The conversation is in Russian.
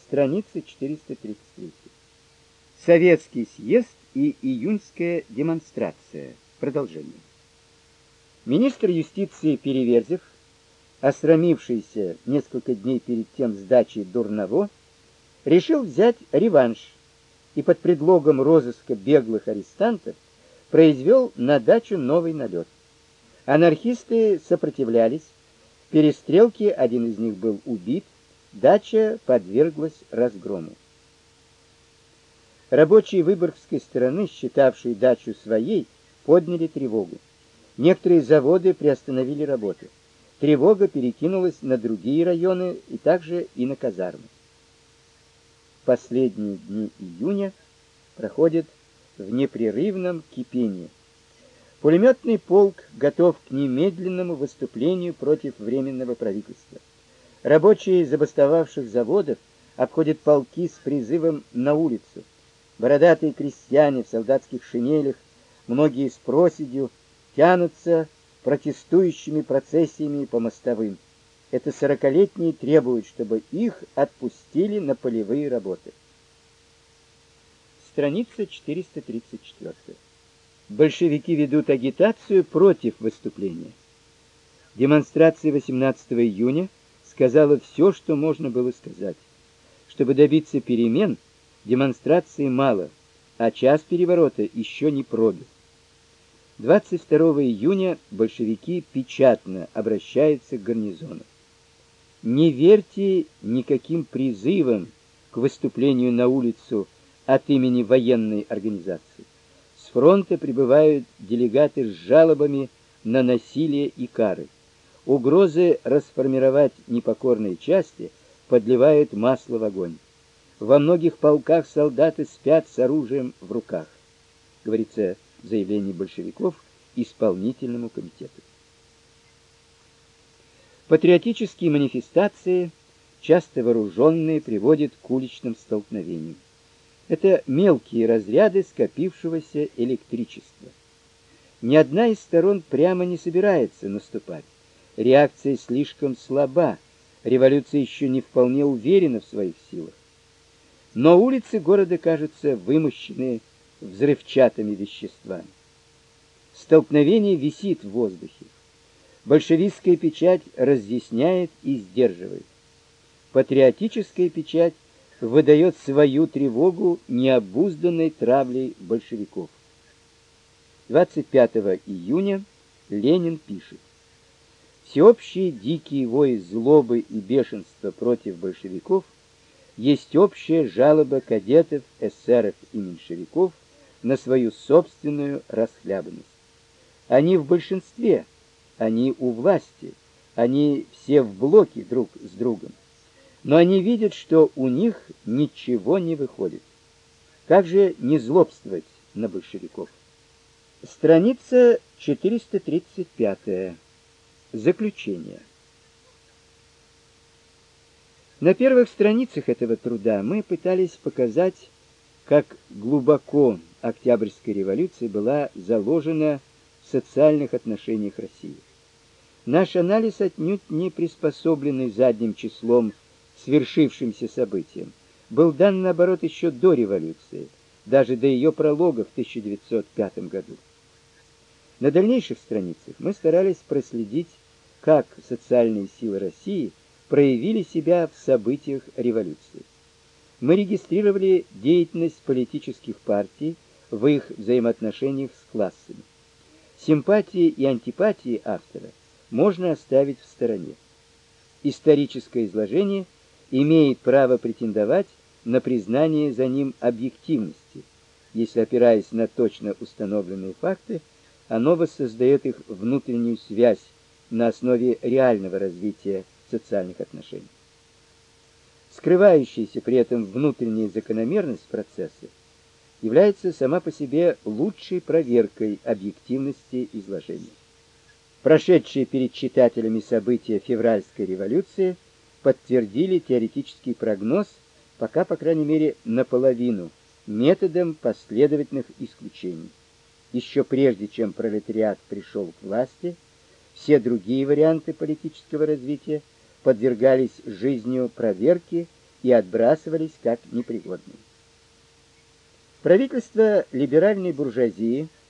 Страница 433. Советский съезд и июньская демонстрация. Продолжение. Министр юстиции Переверзев, осрамившийся несколько дней перед тем сдачей Дурново, решил взять реванш и под предлогом розыска беглых арестантов произвел на дачу новый налет. Анархисты сопротивлялись, в перестрелке один из них был убит, дача подверглась разгрому. Рабочие Выборгской стороны, считавшие дачу своей, подняли тревогу. Некоторые заводы приостановили работу. Тревога перекинулась на другие районы и также и на казармы. Последние дни июня проходят в непрерывном кипении. Пулеметный полк готов к немедленному выступлению против Временного правительства. Рабочие забастовавших заводов обходят полки с призывом на улицу. Бородатые крестьяне в солдатских шинелях, многие с проседью, тянутся протестующими процессиями по мостовым. Это 40-летние требуют, чтобы их отпустили на полевые работы. Страница 434. Большевики ведут агитацию против выступления. Демонстрация 18 июня сказала все, что можно было сказать. Чтобы добиться перемен, демонстрации мало, а час переворота еще не пробил. 22 июня большевики печатно обращаются к гарнизону. Не верьте никаким призывам к выступлению на улицу от имени военной организации. С фронта прибывают делегаты с жалобами на насилие и кары. Угрозы расформировать непокорные части подливают масло в огонь. Во многих полках солдаты спят с оружием в руках, говорится в заявлении большевиков исполнительному комитету. Патриотические манифестации, часто вооруженные, приводят к уличным столкновениям. Это мелкие разряды скопившегося электричества. Ни одна из сторон прямо не собирается наступать. Реакция слишком слаба, революция еще не вполне уверена в своих силах. Но улицы города кажутся вымощены взрывчатыми веществами. Столкновение висит в воздухе. Большевистская печать разъясняет и сдерживает. Патриотическая печать выдает свою тревогу необузданной травлей большевиков. 25 июня Ленин пишет: «Всеобщий дикий вой злобы и бешенства против большевиков есть общая жалоба кадетов, эсеров и меньшевиков на свою собственную расхлябанность. Они в большинстве, они у власти, они все в блоке друг с другом. Но они видят, что у них ничего не выходит. Как же не злобствовать на большевиков?» Страница 435. Заключение. На первых страницах этого труда мы пытались показать, как глубоко Октябрьская революция была заложена в социальных отношениях России. Наш анализ отнюдь не приспособленный задним числом свершившимся событиям, был дан, наоборот, еще до революции, даже до ее пролога в 1905 году. На дальнейших страницах мы старались проследить, как социальные силы России проявили себя в событиях революции. Мы регистрировали деятельность политических партий в их взаимоотношениях с классами. Симпатии и антипатии автора можно оставить в стороне. Историческое изложение имеет право претендовать на признание за ним объективности, если, опираясь на точно установленные факты, оно воссоздает их внутреннюю связь на основе реального развития социальных отношений. Скрывающаяся при этом внутренняя закономерность процесса является сама по себе лучшей проверкой объективности изложения. Прошедшие перед читателями события февральской революции подтвердили теоретический прогноз, пока, по крайней мере, наполовину, методом последовательных исключений. Еще прежде, чем пролетариат пришел к власти, все другие варианты политического развития подвергались жизнью проверки и отбрасывались как непригодные. Правительство либеральной буржуазии